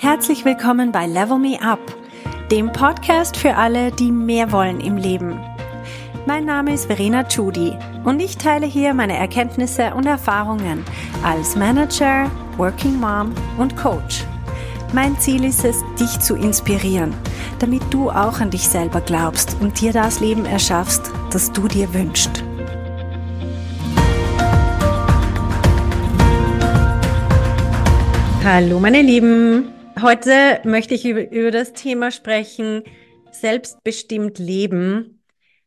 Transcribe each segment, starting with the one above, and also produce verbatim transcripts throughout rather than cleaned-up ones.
Herzlich willkommen bei Level Me Up, dem Podcast für alle, die mehr wollen im Leben. Mein Name ist Verena Tschudi und ich teile hier meine Erkenntnisse und Erfahrungen als Manager, Working Mom und Coach. Mein Ziel ist es, dich zu inspirieren, damit du auch an dich selber glaubst und dir das Leben erschaffst, das du dir wünschst. Hallo meine Lieben, heute möchte ich über, über das Thema sprechen, selbstbestimmt leben,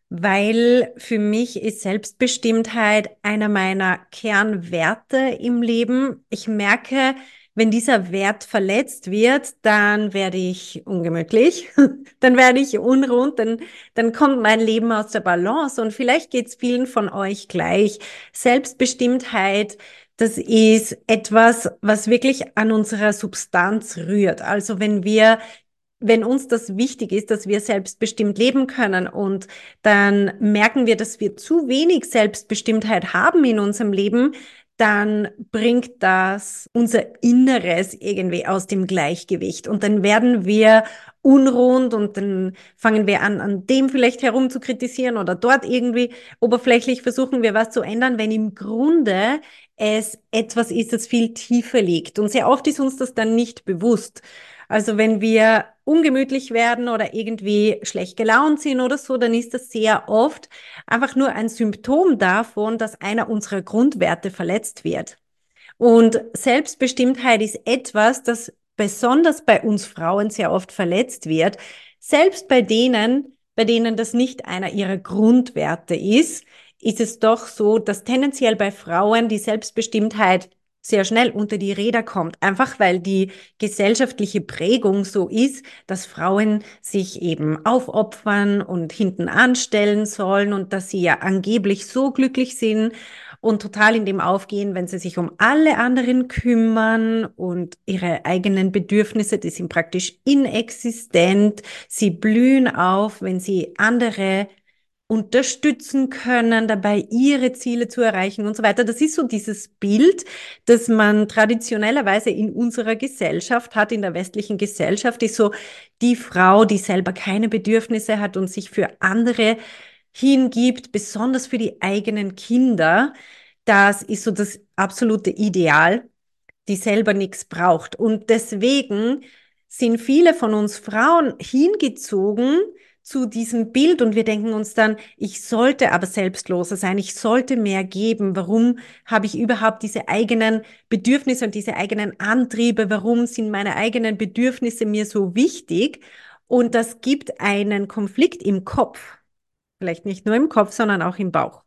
weil für mich ist Selbstbestimmtheit einer meiner Kernwerte im Leben. Ich merke, wenn dieser Wert verletzt wird, dann werde ich ungemütlich, dann werde ich unrund, dann, dann kommt mein Leben aus der Balance und vielleicht geht es vielen von euch gleich. Selbstbestimmtheit, das ist etwas, was wirklich an unserer Substanz rührt. Also wenn wir, wenn uns das wichtig ist, dass wir selbstbestimmt leben können und dann merken wir, dass wir zu wenig Selbstbestimmtheit haben in unserem Leben, dann bringt das unser Inneres irgendwie aus dem Gleichgewicht und dann werden wir unrund und dann fangen wir an, an dem vielleicht herum zu kritisieren oder dort irgendwie oberflächlich versuchen wir was zu ändern, wenn im Grunde es etwas ist, das viel tiefer liegt. Und sehr oft ist uns das dann nicht bewusst. Also wenn wir ungemütlich werden oder irgendwie schlecht gelaunt sind oder so, dann ist das sehr oft einfach nur ein Symptom davon, dass einer unserer Grundwerte verletzt wird. Und Selbstbestimmtheit ist etwas, das besonders bei uns Frauen sehr oft verletzt wird. Selbst bei denen, bei denen das nicht einer ihrer Grundwerte ist, ist es doch so, dass tendenziell bei Frauen die Selbstbestimmtheit sehr schnell unter die Räder kommt, einfach weil die gesellschaftliche Prägung so ist, dass Frauen sich eben aufopfern und hinten anstellen sollen und dass sie ja angeblich so glücklich sind und total in dem aufgehen, wenn sie sich um alle anderen kümmern und ihre eigenen Bedürfnisse, die sind praktisch inexistent. Sie blühen auf, wenn sie andere unterstützen können, dabei ihre Ziele zu erreichen und so weiter. Das ist so dieses Bild, das man traditionellerweise in unserer Gesellschaft hat, in der westlichen Gesellschaft, ist so die Frau, die selber keine Bedürfnisse hat und sich für andere hingibt, besonders für die eigenen Kinder. Das ist so das absolute Ideal, die selber nichts braucht. Und deswegen sind viele von uns Frauen hingezogen zu diesem Bild und wir denken uns dann, ich sollte aber selbstloser sein, ich sollte mehr geben. Warum habe ich überhaupt diese eigenen Bedürfnisse und diese eigenen Antriebe? Warum sind meine eigenen Bedürfnisse mir so wichtig? Und das gibt einen Konflikt im Kopf. Vielleicht nicht nur im Kopf, sondern auch im Bauch.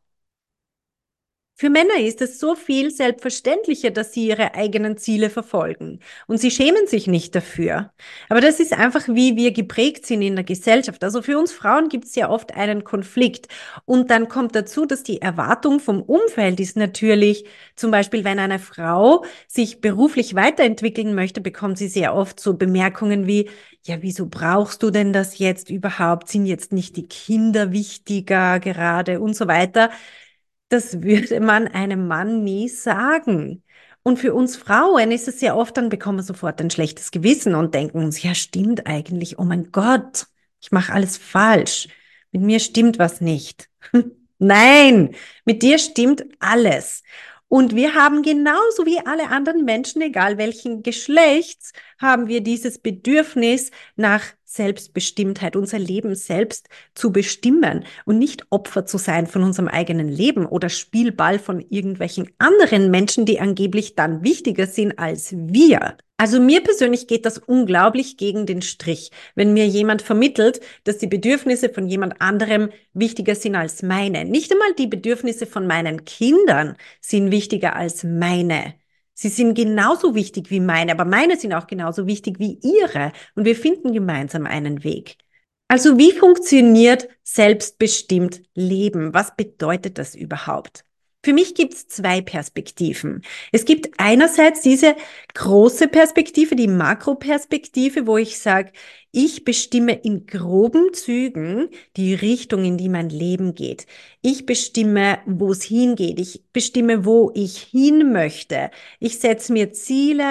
Für Männer ist es so viel selbstverständlicher, dass sie ihre eigenen Ziele verfolgen. Und sie schämen sich nicht dafür. Aber das ist einfach, wie wir geprägt sind in der Gesellschaft. Also für uns Frauen gibt es ja oft einen Konflikt. Und dann kommt dazu, dass die Erwartung vom Umfeld ist natürlich, zum Beispiel, wenn eine Frau sich beruflich weiterentwickeln möchte, bekommt sie sehr oft so Bemerkungen wie, ja, wieso brauchst du denn das jetzt überhaupt? Sind jetzt nicht die Kinder wichtiger gerade und so weiter? Das würde man einem Mann nie sagen. Und für uns Frauen ist es ja oft, dann bekommen wir sofort ein schlechtes Gewissen und denken uns, ja, stimmt eigentlich, oh mein Gott, ich mache alles falsch. Mit mir stimmt was nicht. Nein, mit dir stimmt alles. Und wir haben genauso wie alle anderen Menschen, egal welchen Geschlechts, haben wir dieses Bedürfnis nach Selbstbestimmtheit, unser Leben selbst zu bestimmen und nicht Opfer zu sein von unserem eigenen Leben oder Spielball von irgendwelchen anderen Menschen, die angeblich dann wichtiger sind als wir. Also mir persönlich geht das unglaublich gegen den Strich, wenn mir jemand vermittelt, dass die Bedürfnisse von jemand anderem wichtiger sind als meine. Nicht einmal die Bedürfnisse von meinen Kindern sind wichtiger als meine. Sie sind genauso wichtig wie meine, aber meine sind auch genauso wichtig wie ihre. Und wir finden gemeinsam einen Weg. Also wie funktioniert selbstbestimmt Leben? Was bedeutet das überhaupt? Für mich gibt es zwei Perspektiven. Es gibt einerseits diese große Perspektive, die Makroperspektive, wo ich sage, ich bestimme in groben Zügen die Richtung, in die mein Leben geht. Ich bestimme, wo es hingeht. Ich bestimme, wo ich hin möchte. Ich setze mir Ziele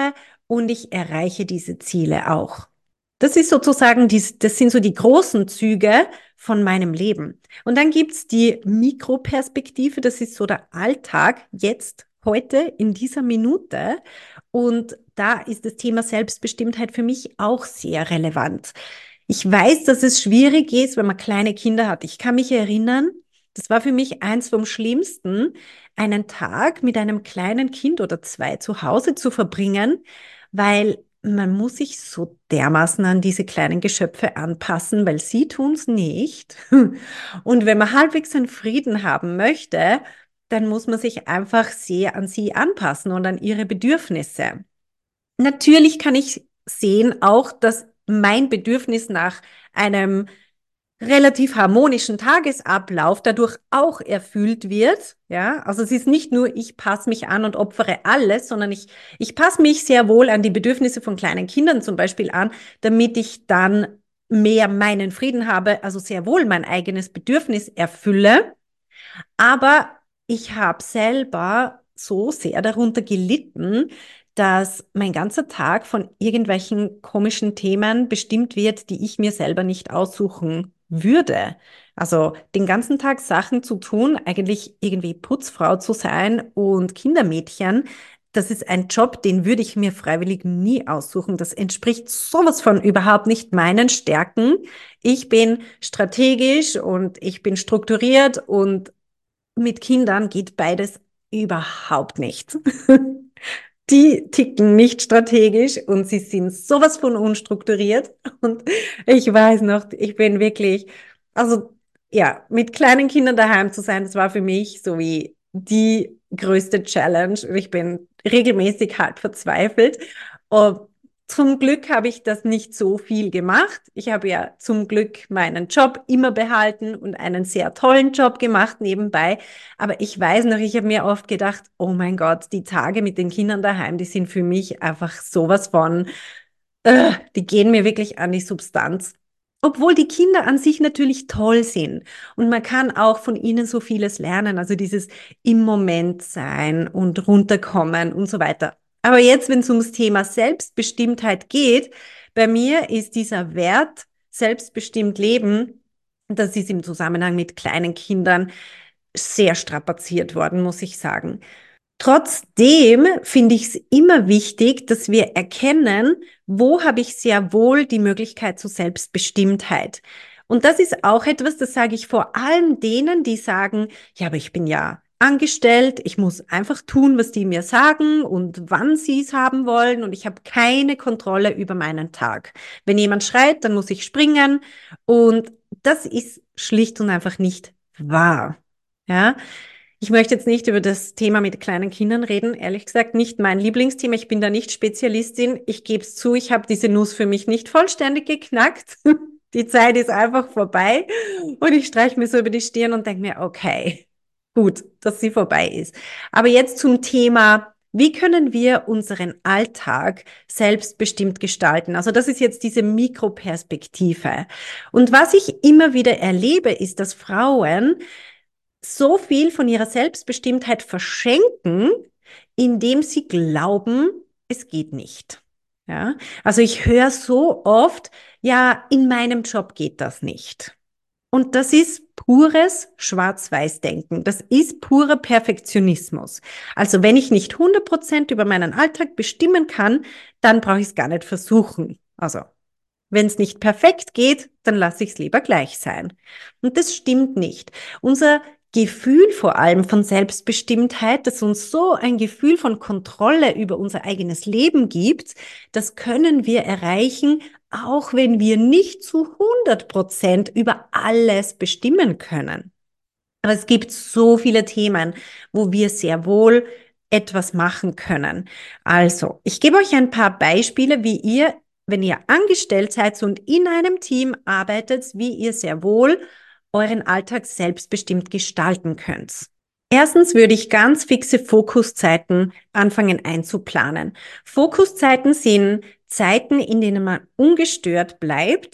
und ich erreiche diese Ziele auch. Das ist sozusagen, die, das sind so die großen Züge von meinem Leben. Und dann gibt's die Mikroperspektive, das ist so der Alltag jetzt, heute, in dieser Minute. Und da ist das Thema Selbstbestimmtheit für mich auch sehr relevant. Ich weiß, dass es schwierig ist, wenn man kleine Kinder hat. Ich kann mich erinnern, das war für mich eins vom Schlimmsten, einen Tag mit einem kleinen Kind oder zwei zu Hause zu verbringen, weil man muss sich so dermaßen an diese kleinen Geschöpfe anpassen, weil sie tun's nicht. Und wenn man halbwegs einen Frieden haben möchte, dann muss man sich einfach sehr an sie anpassen und an ihre Bedürfnisse. Natürlich kann ich sehen auch, dass mein Bedürfnis nach einem relativ harmonischen Tagesablauf dadurch auch erfüllt wird. Ja, also es ist nicht nur, ich passe mich an und opfere alles, sondern ich, ich passe mich sehr wohl an die Bedürfnisse von kleinen Kindern zum Beispiel an, damit ich dann mehr meinen Frieden habe, also sehr wohl mein eigenes Bedürfnis erfülle. Aber ich habe selber so sehr darunter gelitten, dass mein ganzer Tag von irgendwelchen komischen Themen bestimmt wird, die ich mir selber nicht aussuchen würde. Also den ganzen Tag Sachen zu tun, eigentlich irgendwie Putzfrau zu sein und Kindermädchen, das ist ein Job, den würde ich mir freiwillig nie aussuchen. Das entspricht sowas von überhaupt nicht meinen Stärken. Ich bin strategisch und ich bin strukturiert und mit Kindern geht beides überhaupt nicht. Die ticken nicht strategisch und sie sind sowas von unstrukturiert. Und ich weiß noch, ich bin wirklich, also ja, mit kleinen Kindern daheim zu sein, das war für mich so wie die größte Challenge. Und ich bin regelmäßig halb verzweifelt. Und zum Glück habe ich das nicht so viel gemacht. Ich habe ja zum Glück meinen Job immer behalten und einen sehr tollen Job gemacht nebenbei. Aber ich weiß noch, ich habe mir oft gedacht, oh mein Gott, die Tage mit den Kindern daheim, die sind für mich einfach sowas von, äh, die gehen mir wirklich an die Substanz. Obwohl die Kinder an sich natürlich toll sind und man kann auch von ihnen so vieles lernen, also dieses im Moment sein und runterkommen und so weiter. Aber jetzt, wenn es ums Thema Selbstbestimmtheit geht, bei mir ist dieser Wert selbstbestimmt leben, das ist im Zusammenhang mit kleinen Kindern sehr strapaziert worden, muss ich sagen. Trotzdem finde ich es immer wichtig, dass wir erkennen, wo habe ich sehr wohl die Möglichkeit zur Selbstbestimmtheit. Und das ist auch etwas, das sage ich vor allem denen, die sagen, ja, aber ich bin ja angestellt, ich muss einfach tun, was die mir sagen und wann sie es haben wollen und ich habe keine Kontrolle über meinen Tag. Wenn jemand schreit, dann muss ich springen und das ist schlicht und einfach nicht wahr. Ja, ich möchte jetzt nicht über das Thema mit kleinen Kindern reden. Ehrlich gesagt, nicht mein Lieblingsthema. Ich bin da nicht Spezialistin. Ich gebe es zu, ich habe diese Nuss für mich nicht vollständig geknackt. Die Zeit ist einfach vorbei. Und ich streiche mir so über die Stirn und denke mir, okay, gut, dass sie vorbei ist. Aber jetzt zum Thema, wie können wir unseren Alltag selbstbestimmt gestalten? Also das ist jetzt diese Mikroperspektive. Und was ich immer wieder erlebe, ist, dass Frauen so viel von ihrer Selbstbestimmtheit verschenken, indem sie glauben, es geht nicht. Ja, also ich höre so oft, ja, in meinem Job geht das nicht. Und das ist pures Schwarz-Weiß-Denken. Das ist purer Perfektionismus. Also wenn ich nicht hundert Prozent über meinen Alltag bestimmen kann, dann brauche ich es gar nicht versuchen. Also wenn es nicht perfekt geht, dann lasse ich es lieber gleich sein. Und das stimmt nicht. Unser Gefühl vor allem von Selbstbestimmtheit, das uns so ein Gefühl von Kontrolle über unser eigenes Leben gibt, das können wir erreichen, auch wenn wir nicht zu hundert Prozent über alles bestimmen können. Aber es gibt so viele Themen, wo wir sehr wohl etwas machen können. Also, ich gebe euch ein paar Beispiele, wie ihr, wenn ihr angestellt seid und in einem Team arbeitet, wie ihr sehr wohl euren Alltag selbstbestimmt gestalten könnt. Erstens würde ich ganz fixe Fokuszeiten anfangen einzuplanen. Fokuszeiten sind Zeiten, in denen man ungestört bleibt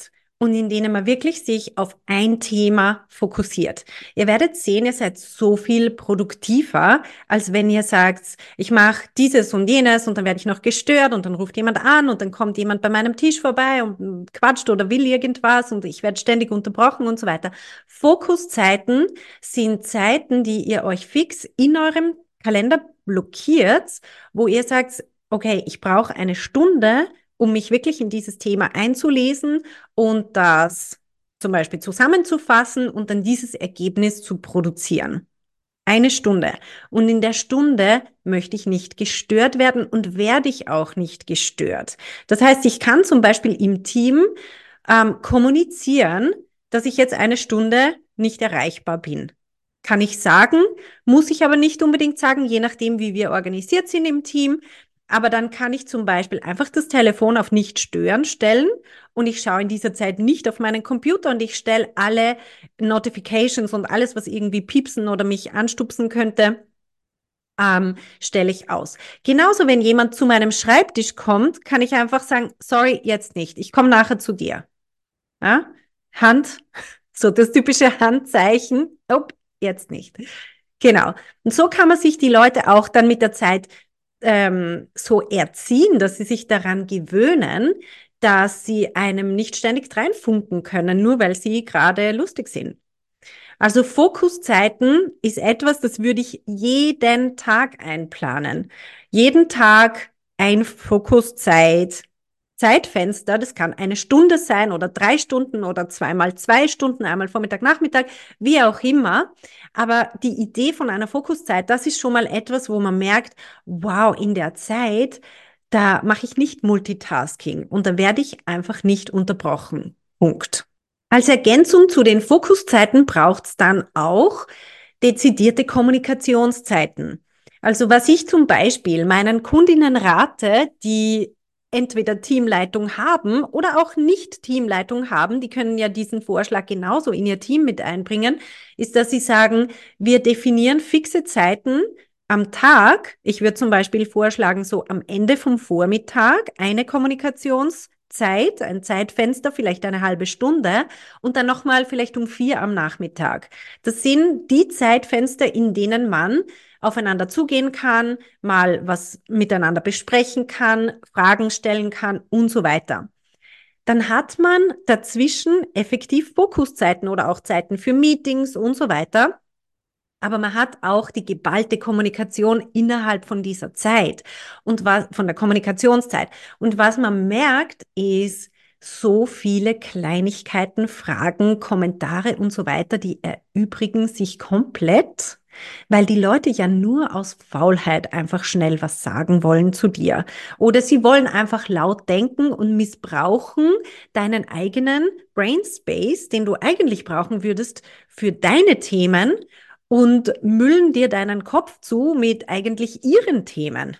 und in denen man wirklich sich auf ein Thema fokussiert. Ihr werdet sehen, ihr seid so viel produktiver, als wenn ihr sagt, ich mache dieses und jenes und dann werde ich noch gestört und dann ruft jemand an und dann kommt jemand bei meinem Tisch vorbei und quatscht oder will irgendwas und ich werde ständig unterbrochen und so weiter. Fokuszeiten sind Zeiten, die ihr euch fix in eurem Kalender blockiert, wo ihr sagt, okay, ich brauche eine Stunde, um mich wirklich in dieses Thema einzulesen und das zum Beispiel zusammenzufassen und dann dieses Ergebnis zu produzieren. Eine Stunde. Und in der Stunde möchte ich nicht gestört werden und werde ich auch nicht gestört. Das heißt, ich kann zum Beispiel im Team ähm, kommunizieren, dass ich jetzt eine Stunde nicht erreichbar bin. Kann ich sagen, muss ich aber nicht unbedingt sagen, je nachdem, wie wir organisiert sind im Team. Aber dann kann ich zum Beispiel einfach das Telefon auf nicht stören stellen und ich schaue in dieser Zeit nicht auf meinen Computer und ich stelle alle Notifications und alles, was irgendwie piepsen oder mich anstupsen könnte, ähm, stelle ich aus. Genauso, wenn jemand zu meinem Schreibtisch kommt, kann ich einfach sagen, sorry, jetzt nicht. Ich komme nachher zu dir. Ja? Hand, so das typische Handzeichen. Oh, jetzt nicht. Genau. Und so kann man sich die Leute auch dann mit der Zeit ähm, so erziehen, dass sie sich daran gewöhnen, dass sie einem nicht ständig reinfunken können, nur weil sie gerade lustig sind. Also Fokuszeiten ist etwas, das würde ich jeden Tag einplanen. Jeden Tag ein Fokuszeit. Zeitfenster, das kann eine Stunde sein oder drei Stunden oder zweimal zwei Stunden, einmal Vormittag, Nachmittag, wie auch immer. Aber die Idee von einer Fokuszeit, das ist schon mal etwas, wo man merkt, wow, in der Zeit, da mache ich nicht Multitasking und da werde ich einfach nicht unterbrochen. Punkt. Als Ergänzung zu den Fokuszeiten braucht es dann auch dezidierte Kommunikationszeiten. Also was ich zum Beispiel meinen Kundinnen rate, die entweder Teamleitung haben oder auch nicht Teamleitung haben, die können ja diesen Vorschlag genauso in ihr Team mit einbringen, ist, dass sie sagen, wir definieren fixe Zeiten am Tag. Ich würde zum Beispiel vorschlagen, so am Ende vom Vormittag eine Kommunikationszeit, ein Zeitfenster, vielleicht eine halbe Stunde und dann nochmal vielleicht um vier am Nachmittag. Das sind die Zeitfenster, in denen man aufeinander zugehen kann, mal was miteinander besprechen kann, Fragen stellen kann und so weiter. Dann hat man dazwischen effektiv Fokuszeiten oder auch Zeiten für Meetings und so weiter. Aber man hat auch die geballte Kommunikation innerhalb von dieser Zeit und was, von der Kommunikationszeit. Und was man merkt, ist so viele Kleinigkeiten, Fragen, Kommentare und so weiter, die erübrigen sich komplett, weil die Leute ja nur aus Faulheit einfach schnell was sagen wollen zu dir. Oder sie wollen einfach laut denken und missbrauchen deinen eigenen Brain Space, den du eigentlich brauchen würdest für deine Themen und müllen dir deinen Kopf zu mit eigentlich ihren Themen.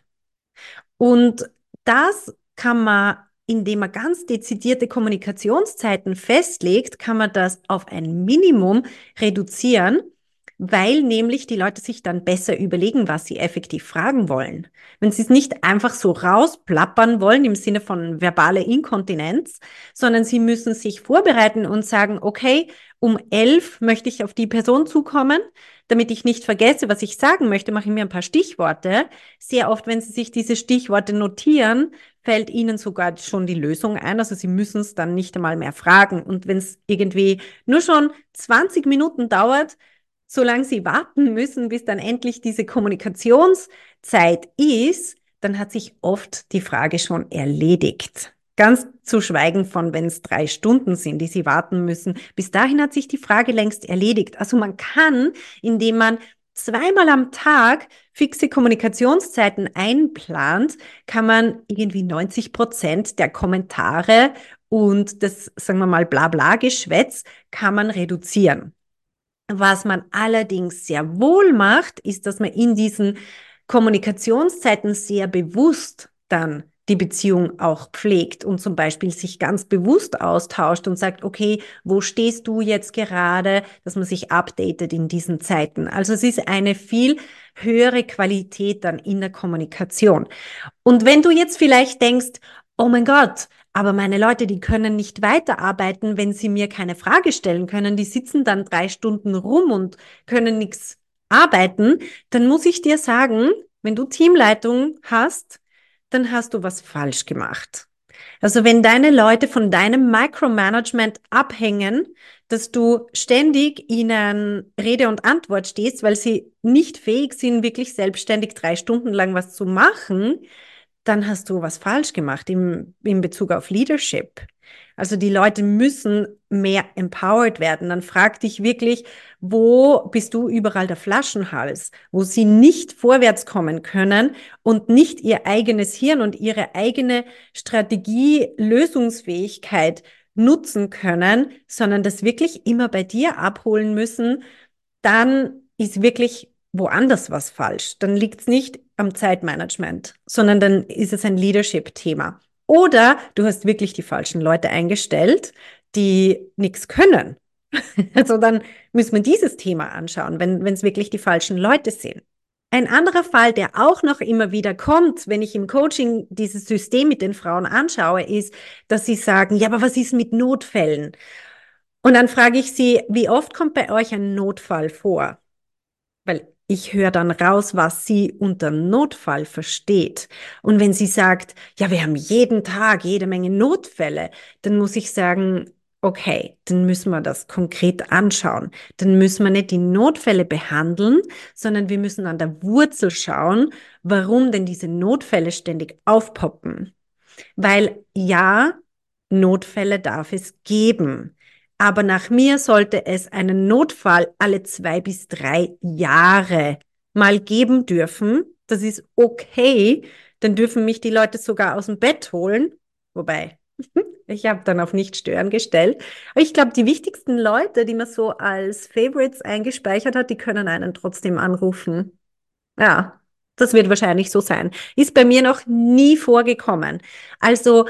Und das kann man, indem man ganz dezidierte Kommunikationszeiten festlegt, kann man das auf ein Minimum reduzieren, weil nämlich die Leute sich dann besser überlegen, was sie effektiv fragen wollen. Wenn sie es nicht einfach so rausplappern wollen im Sinne von verbale Inkontinenz, sondern sie müssen sich vorbereiten und sagen, okay, um elf möchte ich auf die Person zukommen, damit ich nicht vergesse, was ich sagen möchte, mache ich mir ein paar Stichworte. Sehr oft, wenn Sie sich diese Stichworte notieren, fällt Ihnen sogar schon die Lösung ein. Also Sie müssen es dann nicht einmal mehr fragen. Und wenn es irgendwie nur schon zwanzig Minuten dauert, solange Sie warten müssen, bis dann endlich diese Kommunikationszeit ist, dann hat sich oft die Frage schon erledigt. Ganz zu schweigen von, wenn es drei Stunden sind, die Sie warten müssen. Bis dahin hat sich die Frage längst erledigt. Also man kann, indem man zweimal am Tag fixe Kommunikationszeiten einplant, kann man irgendwie neunzig Prozent der Kommentare und das, sagen wir mal, Blabla-Geschwätz kann man reduzieren. Was man allerdings sehr wohl macht, ist, dass man in diesen Kommunikationszeiten sehr bewusst dann die Beziehung auch pflegt und zum Beispiel sich ganz bewusst austauscht und sagt, okay, wo stehst du jetzt gerade, dass man sich updatet in diesen Zeiten. Also es ist eine viel höhere Qualität dann in der Kommunikation. Und wenn du jetzt vielleicht denkst, oh mein Gott, Aber meine Leute, die können nicht weiterarbeiten, wenn sie mir keine Frage stellen können. Die sitzen dann drei Stunden rum und können nichts arbeiten. Dann muss ich dir sagen, wenn du Teamleitung hast, dann hast du was falsch gemacht. Also wenn deine Leute von deinem Micromanagement abhängen, dass du ständig ihnen Rede und Antwort stehst, weil sie nicht fähig sind, wirklich selbstständig drei Stunden lang was zu machen, dann hast du was falsch gemacht im, in Bezug auf Leadership. Also die Leute müssen mehr empowered werden. Dann frag dich wirklich, wo bist du überall der Flaschenhals, wo sie nicht vorwärts kommen können und nicht ihr eigenes Hirn und ihre eigene Strategie, Lösungsfähigkeit nutzen können, sondern das wirklich immer bei dir abholen müssen, dann ist wirklich woanders was falsch. Dann liegt es nicht am Zeitmanagement, sondern dann ist es ein Leadership-Thema. Oder du hast wirklich die falschen Leute eingestellt, die nichts können. Also dann müssen wir dieses Thema anschauen, wenn wenn es wirklich die falschen Leute sind. Ein anderer Fall, der auch noch immer wieder kommt, wenn ich im Coaching dieses System mit den Frauen anschaue, ist, dass sie sagen, ja, aber was ist mit Notfällen? Und dann frage ich sie, wie oft kommt bei euch ein Notfall vor? Weil ich höre dann raus, was sie unter Notfall versteht. Und wenn sie sagt, ja, wir haben jeden Tag jede Menge Notfälle, dann muss ich sagen, okay, dann müssen wir das konkret anschauen. Dann müssen wir nicht die Notfälle behandeln, sondern wir müssen an der Wurzel schauen, warum denn diese Notfälle ständig aufpoppen. Weil ja, Notfälle darf es geben. Aber nach mir sollte es einen Notfall alle zwei bis drei Jahre mal geben dürfen. Das ist okay. Dann dürfen mich die Leute sogar aus dem Bett holen. Wobei, ich habe dann auf nicht stören gestellt. Aber ich glaube, die wichtigsten Leute, die man so als Favorites eingespeichert hat, die können einen trotzdem anrufen. Ja, das wird wahrscheinlich so sein. Ist bei mir noch nie vorgekommen. Also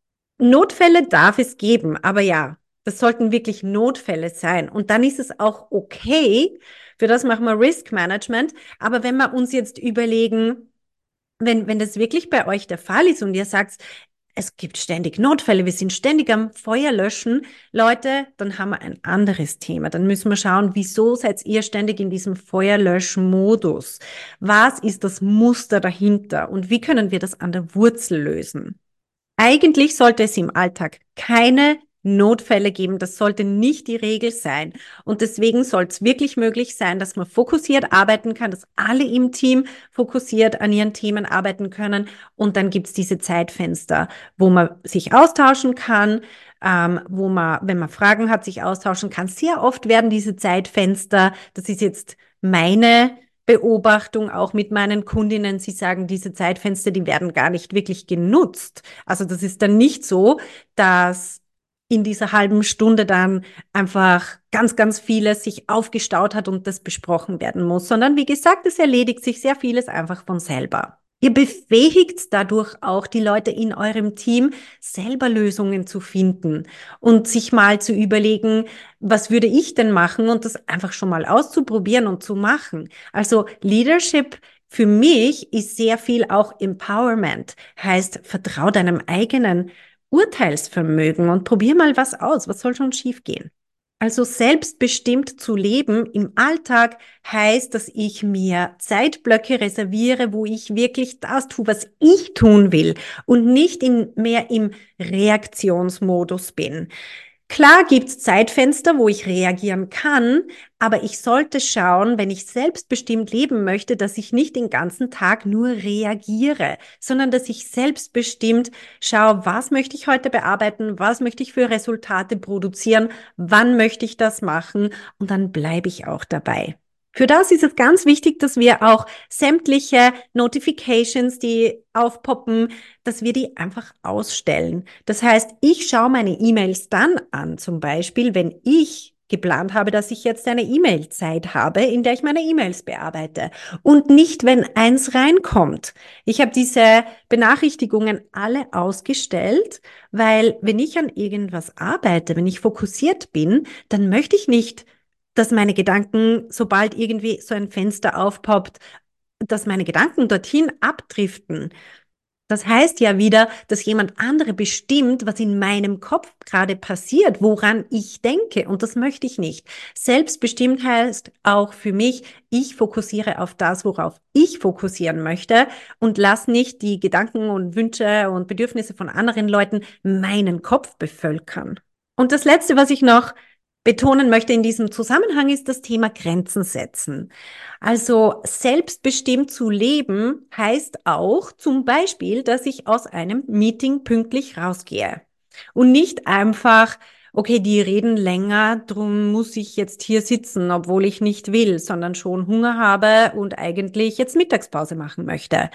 Notfälle darf es geben, aber ja, das sollten wirklich Notfälle sein. Und dann ist es auch okay, für das machen wir Risk Management. Aber wenn wir uns jetzt überlegen, wenn, wenn das wirklich bei euch der Fall ist und ihr sagt, es gibt ständig Notfälle, wir sind ständig am Feuer löschen, Leute, dann haben wir ein anderes Thema. Dann müssen wir schauen, wieso seid ihr ständig in diesem Feuerlöschmodus? Was ist das Muster dahinter? Und wie können wir das an der Wurzel lösen? Eigentlich sollte es im Alltag keine Notfälle geben. Das sollte nicht die Regel sein. Und deswegen soll es wirklich möglich sein, dass man fokussiert arbeiten kann, dass alle im Team fokussiert an ihren Themen arbeiten können. Und dann gibt es diese Zeitfenster, wo man sich austauschen kann, ähm, wo man, wenn man Fragen hat, sich austauschen kann. Sehr oft werden diese Zeitfenster, das ist jetzt meine Beobachtung auch mit meinen Kundinnen, sie sagen, diese Zeitfenster, die werden gar nicht wirklich genutzt. Also das ist dann nicht so, dass in dieser halben Stunde dann einfach ganz, ganz vieles sich aufgestaut hat und das besprochen werden muss, sondern wie gesagt, es erledigt sich sehr vieles einfach von selber. Ihr befähigt dadurch auch die Leute in eurem Team, selber Lösungen zu finden und sich mal zu überlegen, was würde ich denn machen und das einfach schon mal auszuprobieren und zu machen. Also Leadership für mich ist sehr viel auch Empowerment, heißt, vertrau deinem eigenen Urteilsvermögen und probier mal was aus. Was soll schon schiefgehen? Also selbstbestimmt zu leben im Alltag heißt, dass ich mir Zeitblöcke reserviere, wo ich wirklich das tue, was ich tun will und nicht in, mehr im Reaktionsmodus bin. Klar gibt's Zeitfenster, wo ich reagieren kann, aber ich sollte schauen, wenn ich selbstbestimmt leben möchte, dass ich nicht den ganzen Tag nur reagiere, sondern dass ich selbstbestimmt schaue, was möchte ich heute bearbeiten, was möchte ich für Resultate produzieren, wann möchte ich das machen und dann bleibe ich auch dabei. Für das ist es ganz wichtig, dass wir auch sämtliche Notifications, die aufpoppen, dass wir die einfach ausstellen. Das heißt, ich schaue meine E-Mails dann an, zum Beispiel, wenn ich geplant habe, dass ich jetzt eine E-Mail-Zeit habe, in der ich meine E-Mails bearbeite und nicht, wenn eins reinkommt. Ich habe diese Benachrichtigungen alle ausgestellt, weil wenn ich an irgendwas arbeite, wenn ich fokussiert bin, dann möchte ich nicht, dass meine Gedanken, sobald irgendwie so ein Fenster aufpoppt, dass meine Gedanken dorthin abdriften. Das heißt ja wieder, dass jemand andere bestimmt, was in meinem Kopf gerade passiert, woran ich denke. Und das möchte ich nicht. Selbstbestimmt heißt auch für mich, ich fokussiere auf das, worauf ich fokussieren möchte und lass nicht die Gedanken und Wünsche und Bedürfnisse von anderen Leuten meinen Kopf bevölkern. Und das Letzte, was ich noch betonen möchte in diesem Zusammenhang, ist das Thema Grenzen setzen. Also selbstbestimmt zu leben heißt auch zum Beispiel, dass ich aus einem Meeting pünktlich rausgehe und nicht einfach, okay, die reden länger, drum muss ich jetzt hier sitzen, obwohl ich nicht will, sondern schon Hunger habe und eigentlich jetzt Mittagspause machen möchte.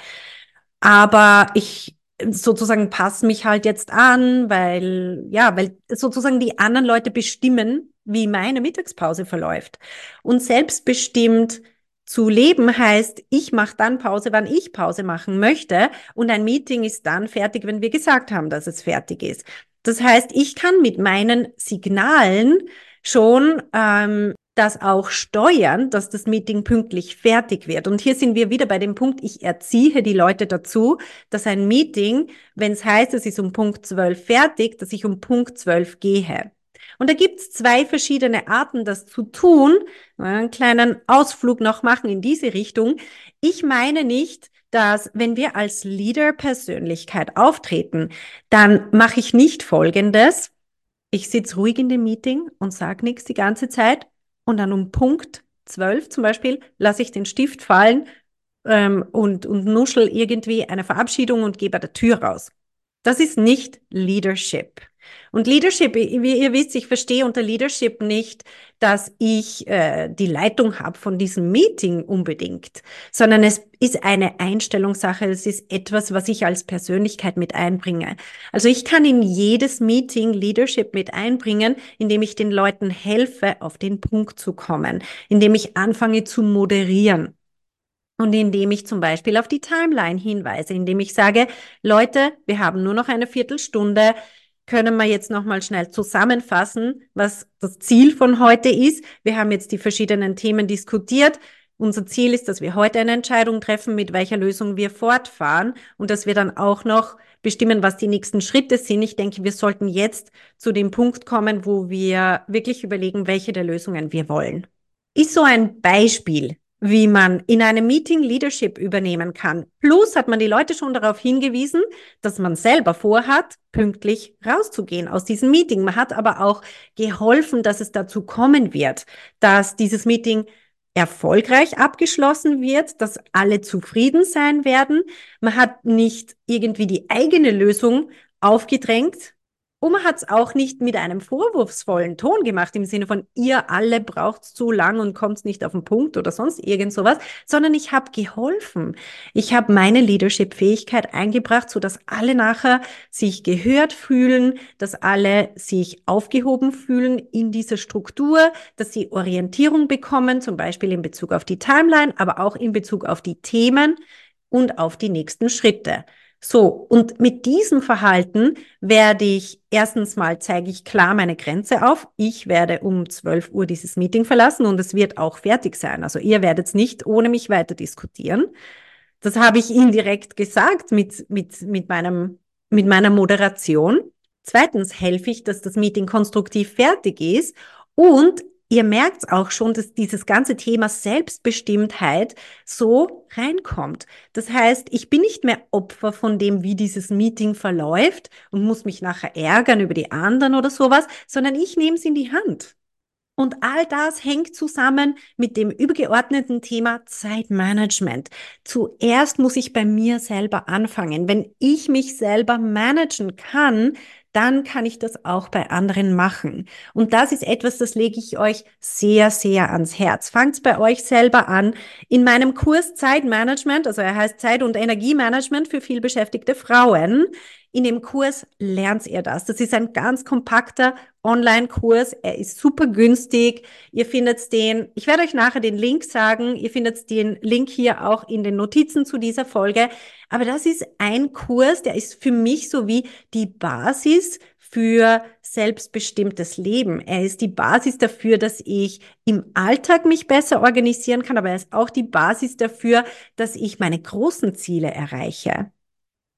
Aber ich sozusagen passe mich halt jetzt an, weil, ja, weil sozusagen die anderen Leute bestimmen, wie meine Mittagspause verläuft. Und selbstbestimmt zu leben heißt, ich mache dann Pause, wann ich Pause machen möchte. Und ein Meeting ist dann fertig, wenn wir gesagt haben, dass es fertig ist. Das heißt, ich kann mit meinen Signalen schon ähm, das auch steuern, dass das Meeting pünktlich fertig wird. Und hier sind wir wieder bei dem Punkt, ich erziehe die Leute dazu, dass ein Meeting, wenn es heißt, es ist um Punkt zwölf fertig, dass ich um Punkt zwölf gehe. Und da gibt es zwei verschiedene Arten, das zu tun. Einen kleinen Ausflug noch machen in diese Richtung. Ich meine nicht, dass wenn wir als Leader-Persönlichkeit auftreten, dann mache ich nicht Folgendes. Ich sitze ruhig in dem Meeting und sage nichts die ganze Zeit und dann um Punkt zwölf zum Beispiel lasse ich den Stift fallen ähm, und, und nuschel irgendwie eine Verabschiedung und gehe bei der Tür raus. Das ist nicht Leadership. Und Leadership, wie ihr wisst, ich verstehe unter Leadership nicht, dass ich äh, die Leitung habe von diesem Meeting unbedingt, sondern es ist eine Einstellungssache, es ist etwas, was ich als Persönlichkeit mit einbringe. Also ich kann in jedes Meeting Leadership mit einbringen, indem ich den Leuten helfe, auf den Punkt zu kommen, indem ich anfange zu moderieren. Und indem ich zum Beispiel auf die Timeline hinweise, indem ich sage, Leute, wir haben nur noch eine Viertelstunde, können wir jetzt nochmal schnell zusammenfassen, was das Ziel von heute ist. Wir haben jetzt die verschiedenen Themen diskutiert. Unser Ziel ist, dass wir heute eine Entscheidung treffen, mit welcher Lösung wir fortfahren und dass wir dann auch noch bestimmen, was die nächsten Schritte sind. Ich denke, wir sollten jetzt zu dem Punkt kommen, wo wir wirklich überlegen, welche der Lösungen wir wollen. Ist so ein Beispiel, wie man in einem Meeting Leadership übernehmen kann. Plus hat man die Leute schon darauf hingewiesen, dass man selber vorhat, pünktlich rauszugehen aus diesem Meeting. Man hat aber auch geholfen, dass es dazu kommen wird, dass dieses Meeting erfolgreich abgeschlossen wird, dass alle zufrieden sein werden. Man hat nicht irgendwie die eigene Lösung aufgedrängt, und man hat es auch nicht mit einem vorwurfsvollen Ton gemacht, im Sinne von, ihr alle braucht zu lang und kommt nicht auf den Punkt oder sonst irgend sowas, sondern ich habe geholfen. Ich habe meine Leadership-Fähigkeit eingebracht, sodass alle nachher sich gehört fühlen, dass alle sich aufgehoben fühlen in dieser Struktur, dass sie Orientierung bekommen, zum Beispiel in Bezug auf die Timeline, aber auch in Bezug auf die Themen und auf die nächsten Schritte. So, und mit diesem Verhalten werde ich, erstens mal zeige ich klar meine Grenze auf. Ich werde um zwölf Uhr dieses Meeting verlassen und es wird auch fertig sein. Also ihr werdet nicht ohne mich weiter diskutieren. Das habe ich indirekt gesagt mit, mit, mit meinem, mit meiner Moderation. Zweitens helfe ich, dass das Meeting konstruktiv fertig ist und ihr merkt auch schon, dass dieses ganze Thema Selbstbestimmtheit so reinkommt. Das heißt, ich bin nicht mehr Opfer von dem, wie dieses Meeting verläuft und muss mich nachher ärgern über die anderen oder sowas, sondern ich nehme es in die Hand. Und all das hängt zusammen mit dem übergeordneten Thema Zeitmanagement. Zuerst muss ich bei mir selber anfangen. Wenn ich mich selber managen kann, dann kann ich das auch bei anderen machen. Und das ist etwas, das lege ich euch sehr, sehr ans Herz. Fangt bei euch selber an. In meinem Kurs Zeitmanagement, also er heißt Zeit- und Energiemanagement für vielbeschäftigte Frauen, in dem Kurs lernt ihr das. Das ist ein ganz kompakter Online-Kurs. Er ist super günstig. Ihr findet den, ich werde euch nachher den Link sagen. Ihr findet den Link hier auch in den Notizen zu dieser Folge. Aber das ist ein Kurs, der ist für mich so wie die Basis für selbstbestimmtes Leben. Er ist die Basis dafür, dass ich im Alltag mich besser organisieren kann, aber er ist auch die Basis dafür, dass ich meine großen Ziele erreiche.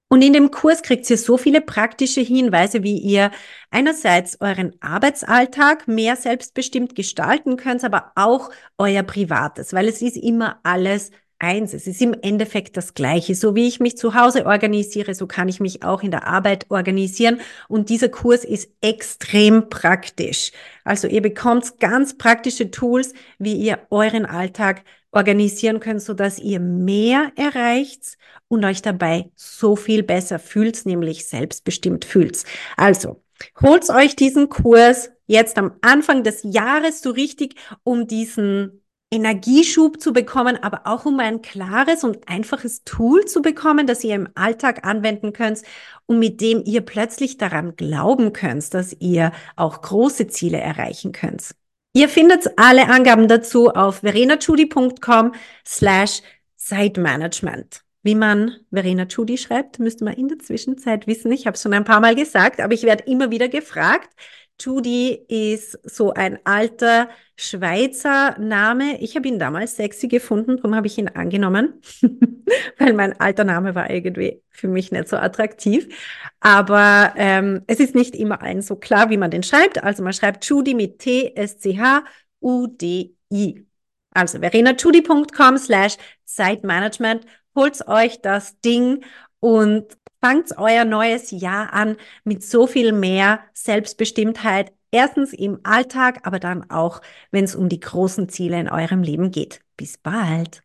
Und in dem Kurs kriegt ihr so viele praktische Hinweise, wie ihr einerseits euren Arbeitsalltag mehr selbstbestimmt gestalten könnt, aber auch euer Privates, weil es ist immer alles eins. Es ist im Endeffekt das Gleiche. So wie ich mich zu Hause organisiere, so kann ich mich auch in der Arbeit organisieren. Und dieser Kurs ist extrem praktisch. Also ihr bekommt ganz praktische Tools, wie ihr euren Alltag organisieren könnt, sodass ihr mehr erreicht und euch dabei so viel besser fühlt, nämlich selbstbestimmt fühlt. Also, holt euch diesen Kurs jetzt am Anfang des Jahres so richtig, um diesen Energieschub zu bekommen, aber auch um ein klares und einfaches Tool zu bekommen, das ihr im Alltag anwenden könnt und mit dem ihr plötzlich daran glauben könnt, dass ihr auch große Ziele erreichen könnt. Ihr findet alle Angaben dazu auf verenachudi.com slash Zeitmanagement. Wie man Verena Tschudi schreibt, müsste man in der Zwischenzeit wissen. Ich habe es schon ein paar Mal gesagt, aber ich werde immer wieder gefragt. Tschudi ist so ein alter Schweizer Name. Ich habe ihn damals sexy gefunden, darum habe ich ihn angenommen, weil mein alter Name war irgendwie für mich nicht so attraktiv. Aber ähm, es ist nicht immer allen so klar, wie man den schreibt. Also man schreibt Tschudi mit T S C H U D I. Also verenachudi.com slash Zeitmanagement. Holt euch das Ding und fangt euer neues Jahr an mit so viel mehr Selbstbestimmtheit. Erstens im Alltag, aber dann auch, wenn es um die großen Ziele in eurem Leben geht. Bis bald.